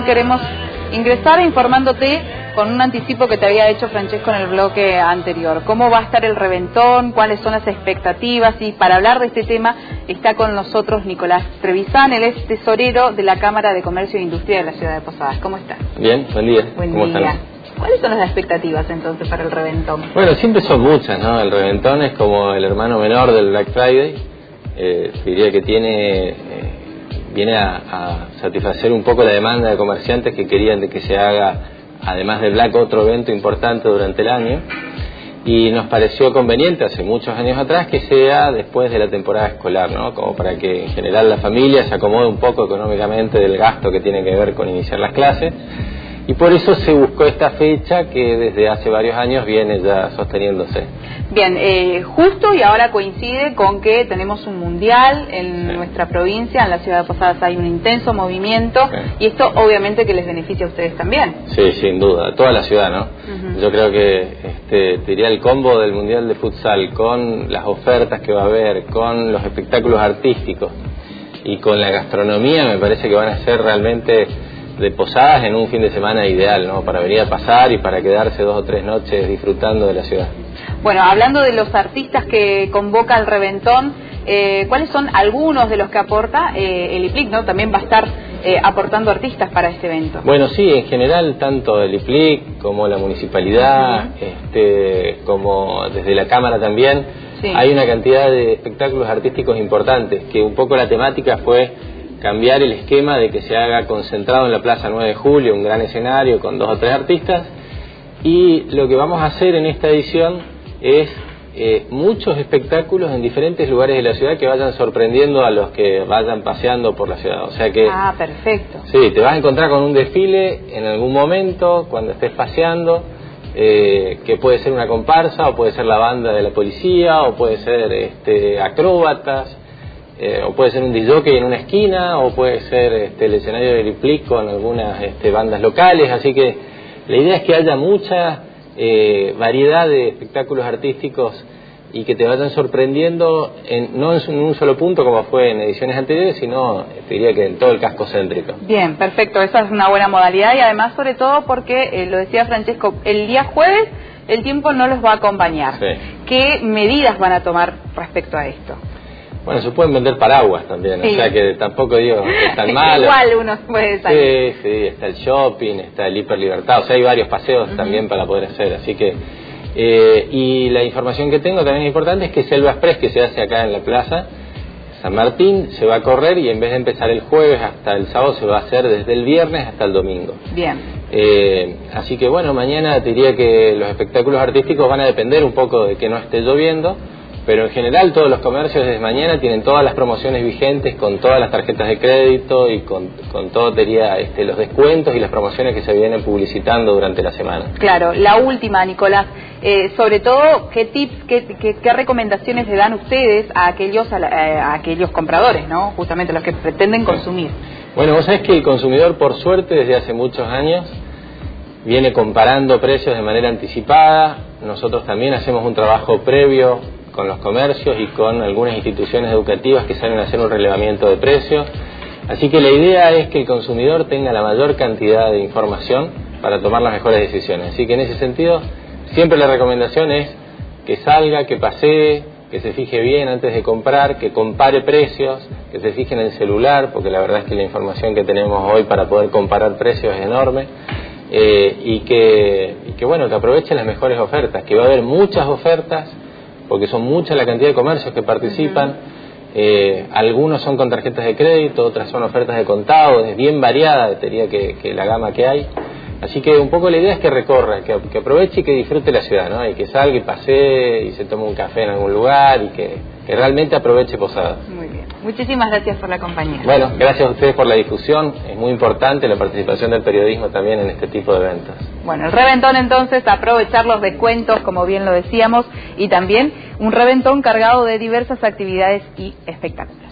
queremos ingresar informándote con un anticipo que te había hecho Francesco en el bloque anterior. ¿Cómo va a estar el reventón? ¿Cuáles son las expectativas? Y para hablar de este tema está con nosotros Nicolás Trevisan, él es tesorero de la Cámara de Comercio e Industria de la ciudad de Posadas. ¿Cómo estás? Bien, buen día. Buen ¿Cómo día. están? ¿Cuáles son las expectativas entonces para el reventón? Bueno, siempre son muchas, ¿no? El reventón es como el hermano menor del Black Friday. Diría que viene a satisfacer un poco la demanda de comerciantes que querían de que se haga, además del Black, otro evento importante durante el año. Y nos pareció conveniente hace muchos años atrás que sea después de la temporada escolar, ¿no? Como para que en general la familia se acomode un poco económicamente del gasto que tiene que ver con iniciar las clases. Y por eso se buscó esta fecha que desde hace varios años viene ya sosteniéndose. Bien, justo y ahora coincide con que tenemos un mundial en nuestra provincia, en la ciudad de Posadas hay un intenso movimiento y esto obviamente que les beneficia a ustedes también. Sí, sin duda, a toda la ciudad, ¿no? Yo creo que te diría el combo del mundial de futsal con las ofertas que va a haber, con los espectáculos artísticos y con la gastronomía, me parece que van a ser realmente de Posadas en un fin de semana ideal, ¿no? Para venir a pasar y para quedarse 2 o 3 noches disfrutando de la ciudad. Bueno, hablando de los artistas que convoca el reventón, ¿cuáles son algunos de los que aporta el IPLIC, ¿no? También va a estar aportando artistas para este evento. Bueno, sí, en general tanto el IPLIC como la municipalidad, como desde la Cámara también, hay una cantidad de espectáculos artísticos importantes, que un poco la temática fue cambiar el esquema de que se haga concentrado en la Plaza 9 de Julio, un gran escenario con 2 o 3 artistas, y lo que vamos a hacer en esta edición es muchos espectáculos en diferentes lugares de la ciudad que vayan sorprendiendo a los que vayan paseando por la ciudad. O sea que... Ah, perfecto. Sí, te vas a encontrar con un desfile en algún momento, cuando estés paseando, que puede ser una comparsa, o puede ser la banda de la policía, o puede ser acróbatas, o puede ser un disjockey en una esquina, o puede ser el escenario del IPLIC con algunas bandas locales. Así que la idea es que haya mucha variedad de espectáculos artísticos y que te vayan sorprendiendo no en un solo punto como fue en ediciones anteriores, sino te diría que en todo el casco céntrico. Bien, perfecto, esa es una buena modalidad y además sobre todo porque, lo decía Francesco, el día jueves el tiempo no los va a acompañar. Sí. ¿Qué medidas van a tomar respecto a esto? Bueno, se pueden vender paraguas también, sí. O sea que tampoco digo que es tan malo. Igual uno puede salir. Sí, está el shopping, está el hiperlibertad, o sea hay varios paseos también para poder hacer, así que... y la información que tengo también es importante, es que Selva Express, que se hace acá en la Plaza San Martín, se va a correr y en vez de empezar el jueves hasta el sábado, se va a hacer desde el viernes hasta el domingo. Bien. Así que bueno, mañana te diría que los espectáculos artísticos van a depender un poco de que no esté lloviendo, pero en general todos los comercios desde mañana tienen todas las promociones vigentes con todas las tarjetas de crédito y con todo, diría, los descuentos y las promociones que se vienen publicitando durante la semana. Claro, la última, Nicolás, sobre todo, ¿qué tips, qué recomendaciones le dan ustedes a aquellos compradores, ¿no? Justamente los que pretenden consumir? Bueno, vos sabés que el consumidor, por suerte, desde hace muchos años, viene comparando precios de manera anticipada. Nosotros también hacemos un trabajo previo con los comercios y con algunas instituciones educativas que salen a hacer un relevamiento de precios. Así que la idea es que el consumidor tenga la mayor cantidad de información para tomar las mejores decisiones. Así que en ese sentido, siempre la recomendación es que salga, que pasee, que se fije bien antes de comprar, que compare precios, que se fije en el celular, porque la verdad es que la información que tenemos hoy para poder comparar precios es enorme, y que bueno, que aprovechen las mejores ofertas, que va a haber muchas ofertas, porque son muchas la cantidad de comercios que participan. Algunos son con tarjetas de crédito, otras son ofertas de contado, es bien variada, diría que la gama que hay. Así que un poco la idea es que recorra, que aproveche y que disfrute la ciudad, ¿no? Y que salga y pasee y se tome un café en algún lugar y que realmente aproveche Posadas. Muy bien. Muchísimas gracias por la compañía. Bueno, gracias a ustedes por la difusión. Es muy importante la participación del periodismo también en este tipo de eventos. Bueno, el reventón entonces, aprovechar los descuentos, como bien lo decíamos, y también un reventón cargado de diversas actividades y espectáculos.